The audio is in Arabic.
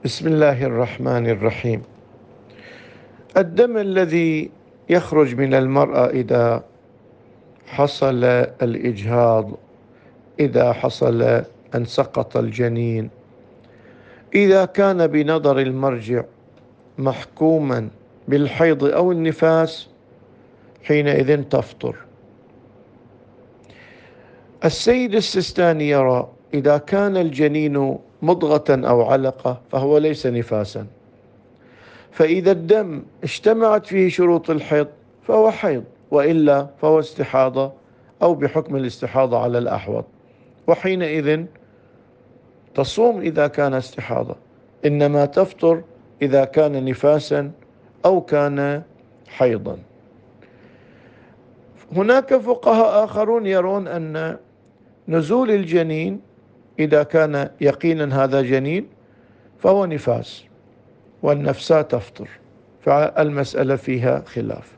بسم الله الرحمن الرحيم. الدم الذي يخرج من المرأة إذا حصل الإجهاض، إذا حصل أن سقط الجنين، إذا كان بنظر المرجع محكوما بالحيض أو النفاس، حينئذ تفطر. السيد السيستاني يرى إذا كان الجنين مضغة أو علقة فهو ليس نفاسا، فإذا الدم اجتمعت فيه شروط الحيض فهو حيض، وإلا فهو استحاضة أو بحكم الاستحاضة على الأحوط، وحينئذ تصوم إذا كان استحاضة، إنما تفطر إذا كان نفاسا أو كان حيضا. هناك فقهاء آخرون يرون أن نزول الجنين إذا كان يقينا هذا جنين فهو نفاس، والنفساء تفطر، فالمسألة فيها خلاف.